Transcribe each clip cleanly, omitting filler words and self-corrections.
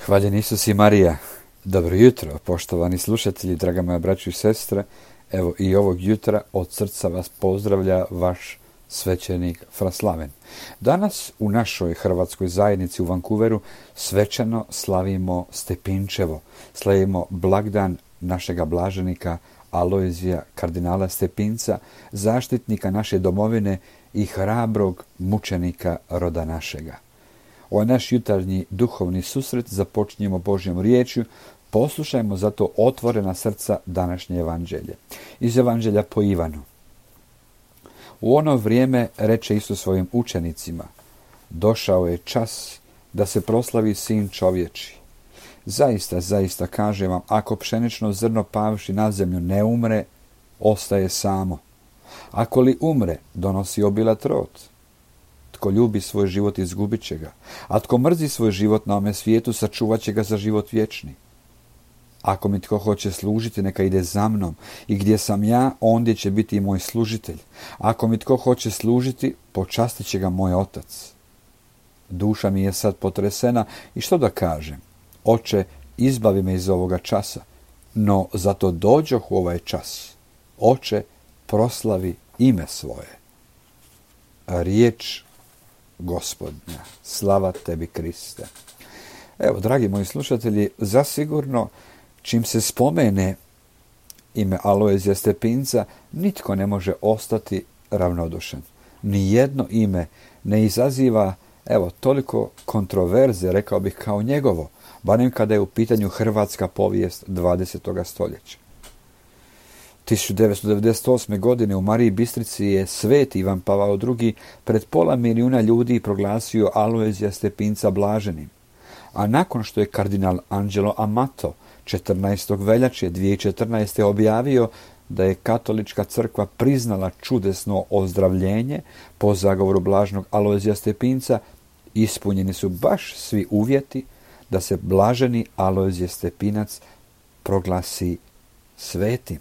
Hvaljen Isus i Marija. Dobro jutro, poštovani slušatelji, draga moja braćo i sestre. Evo i ovog jutra od srca vas pozdravlja vaš svećenik Fra Slaven. Danas u našoj hrvatskoj zajednici u Vancouveru svečano slavimo Stepinčevo. Slavimo blagdan našega blaženika Alojzija kardinala Stepinca, zaštitnika naše domovine i hrabrog mučenika roda našega. Ovaj naš jutarnji duhovni susret započinjemo Božjom riječju. Poslušajmo zato otvorena srca današnje evanđelje. Iz evanđelja po Ivanu. U ono vrijeme reče Isus svojim učenicima: došao je čas da se proslavi Sin čovječi. Zaista, zaista kažem vam, ako pšenično zrno pavši na zemlju ne umre, ostaje samo. Ako li umre, donosi obilat rod. Tko ljubi svoj život, izgubit će ga, a tko mrzi svoj život na ovome svijetu, sačuvat će ga za život vječni. Ako mi tko hoće služiti, neka ide za mnom, i gdje sam ja, ondje će biti i moj služitelj. Ako mi tko hoće služiti, počastit će ga moj otac. Duša mi je sad potresena i što da kažem? Oče, izbavi me iz ovoga časa, no zato dođoh u ovaj čas. Oče, proslavi ime svoje. Riječ Gospodnja. Slava tebi, Kriste. Evo, dragi moji slušatelji, zasigurno čim se spomene ime Alojzija Stepinca, nitko ne može ostati ravnodušan. Nijedno ime ne izaziva, toliko kontroverze, rekao bih, kao njegovo, barem kada je u pitanju hrvatska povijest 20. stoljeća. 1998. godine u Mariji Bistrici je sveti Ivan Pavao II. Pred 500 milijuna ljudi proglasio Alojzija Stepinca blaženim. A nakon što je kardinal Angelo Amato 14. veljače 2014. objavio da je katolička crkva priznala čudesno ozdravljenje po zagovoru blaženog Alojzija Stepinca, ispunjeni su baš svi uvjeti da se blaženi Alojzije Stepinac proglasi svetim.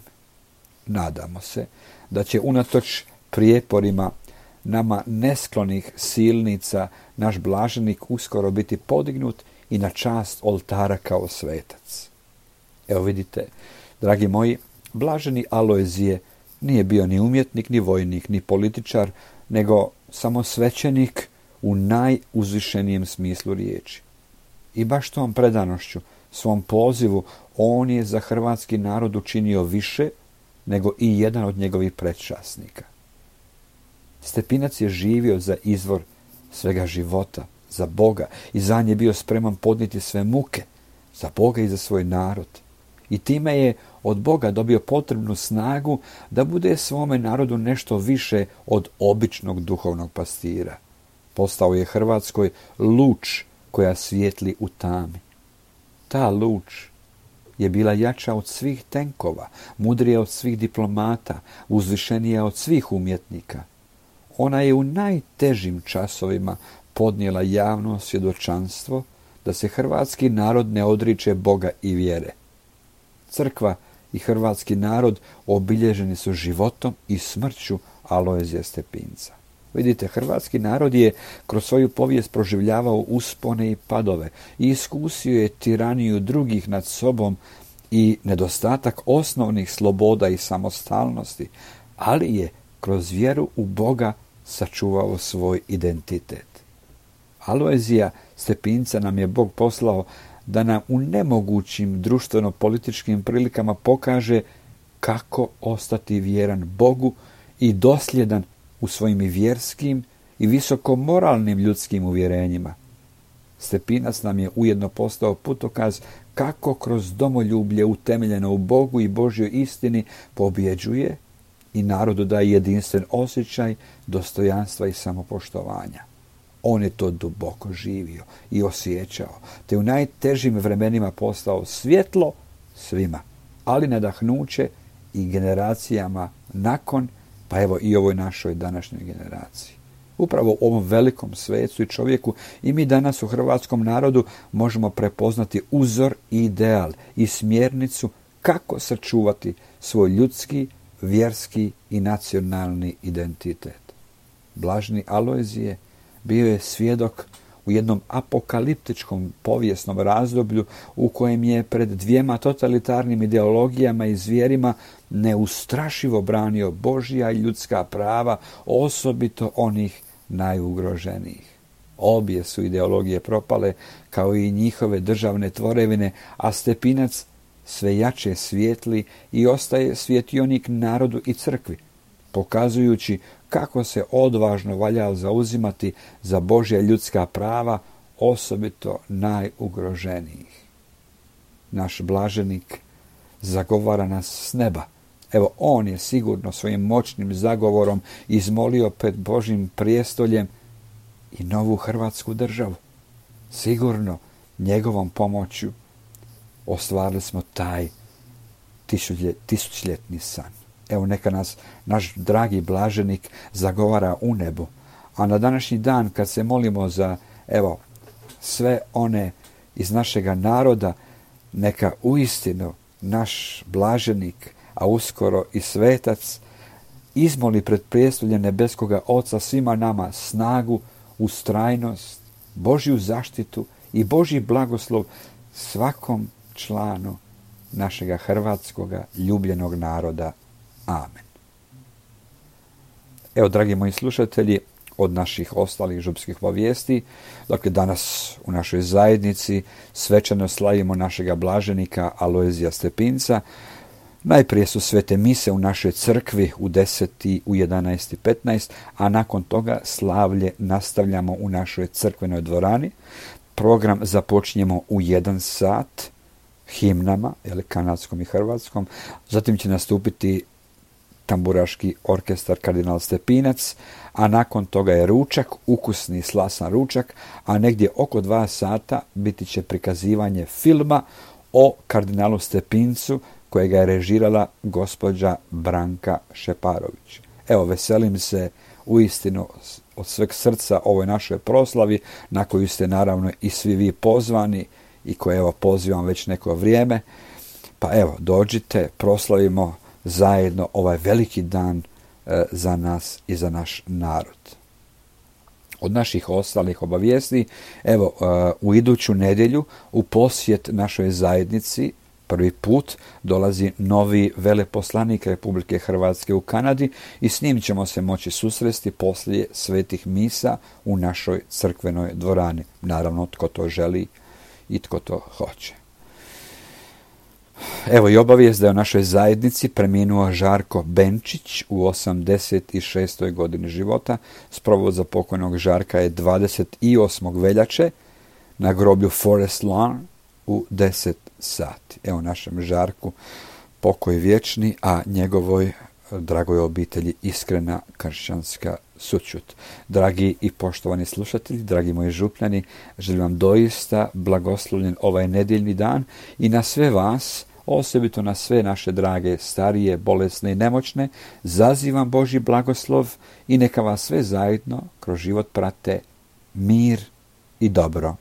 Nadamo se da će unatoč prijeporima nama nesklonih silnica naš blaženik uskoro biti podignut i na čast oltara kao svetac. Evo vidite, dragi moji, blaženi Alojzije nije bio ni umjetnik, ni vojnik, ni političar, nego samo svećenik u najuzvišenijem smislu riječi. I baš tom predanošću, svom pozivu, on je za hrvatski narod učinio više nego i jedan od njegovih predčasnika. Stepinac je živio za izvor svega života, za Boga, i za nje bio spreman podnijeti sve muke, za Boga i za svoj narod. I time je od Boga dobio potrebnu snagu da bude svome narodu nešto više od običnog duhovnog pastira. Postao je Hrvatskoj luč koja svijetli u tami. Ta luč je bila jača od svih tenkova, mudrija od svih diplomata, uzvišenija od svih umjetnika. Ona je u najtežim časovima podnijela javno svjedočanstvo da se hrvatski narod ne odriče Boga i vjere. Crkva i hrvatski narod obilježeni su životom i smrću Alojzija Stepinca. Vidite, hrvatski narod je kroz svoju povijest proživljavao uspone i padove i iskusio je tiraniju drugih nad sobom i nedostatak osnovnih sloboda i samostalnosti, ali je kroz vjeru u Boga sačuvao svoj identitet. Alojzija Stepinca nam je Bog poslao da nam u nemogućim društveno-političkim prilikama pokaže kako ostati vjeran Bogu i dosljedan u svojim vjerskim i visoko moralnim ljudskim uvjerenjima. Stepinac nam je ujedno postao putokaz kako kroz domoljublje utemeljeno u Bogu i Božjoj istini pobjeđuje i narodu daje jedinstven osjećaj dostojanstva i samopoštovanja. On je to duboko živio i osjećao, te u najtežim vremenima postao svjetlo svima, ali nadahnuće i generacijama nakon, pa evo i ovoj našoj današnjoj generaciji. Upravo u ovom velikom svecu i čovjeku i mi danas u hrvatskom narodu možemo prepoznati uzor i ideal i smjernicu kako sačuvati svoj ljudski, vjerski i nacionalni identitet. Blaženi Alojzije bio je svjedok u jednom apokaliptičkom povijesnom razdoblju u kojem je pred dvijema totalitarnim ideologijama i zvijerima neustrašivo branio Božja i ljudska prava, osobito onih najugroženijih. Obje su ideologije propale, kao i njihove državne tvorevine, a Stepinac sve jače svijetli i ostaje svjetionik narodu i crkvi, pokazujući kako se odvažno valja zauzimati za Božja ljudska prava, osobito najugroženijih. Naš blaženik zagovara nas s neba. Evo, on je sigurno svojim moćnim zagovorom izmolio pred Božjim prijestoljem i novu Hrvatsku državu. Sigurno njegovom pomoću ostvarili smo taj tisućljetni san. Evo, neka nas naš dragi blaženik zagovara u nebu. A na današnji dan, kad se molimo za, sve one iz našega naroda, neka uistinu naš blaženik, a uskoro i svetac, izmoli pred prijestoljem nebeskoga Oca svima nama snagu, ustrajnost, Božju zaštitu i Božji blagoslov svakom članu našega hrvatskoga ljubljenog naroda. Amen. Evo, dragi moji slušatelji, od naših ostalih župskih povijesti, dakle danas u našoj zajednici svečano slavimo našega blaženika Alojzija Stepinca. Najprije su svete mise u našoj crkvi u 10 i u 11:15, a nakon toga slavlje nastavljamo u našoj crkvenoj dvorani. Program započinjemo u 1 sat himnama, kanadskom i hrvatskom. Zatim će nastupiti tamburaški orkestar Kardinal Stepinac, a nakon toga je ručak, ukusni slasan ručak, a negdje oko 2 sata biti će prikazivanje filma o kardinalu Stepincu, kojega je režirala gospođa Branka Šeparović. Evo, veselim se uistinu od sveg srca ovoj našoj proslavi, na koju ste naravno i svi vi pozvani i koje pozivam već neko vrijeme. Pa evo, dođite, proslavimo zajedno ovaj veliki dan za nas i za naš narod. Od naših ostalih obavijesti, evo, u iduću nedjelju u posjet našoj zajednici prvi put dolazi novi veleposlanik Republike Hrvatske u Kanadi i s njim ćemo se moći susresti poslije svetih misa u našoj crkvenoj dvorani. Naravno, tko to želi i tko to hoće. Evo i obavijest da je u našoj zajednici preminuo Žarko Benčić u 86. godini života. Sprovod za pokojnog Žarka je 28. veljače na groblju Forest Lawn u 10 sati. Evo našem Žarku pokoj vječni, a njegovoj dragoj obitelji iskrena kršćanska sućut. Dragi i poštovani slušatelji, dragi moji župljani, želim vam doista blagoslovljen ovaj nedjeljni dan i na sve vas, osobito na sve naše drage, starije, bolesne i nemoćne, zazivam Božji blagoslov i neka vas sve zajedno kroz život prate mir i dobro.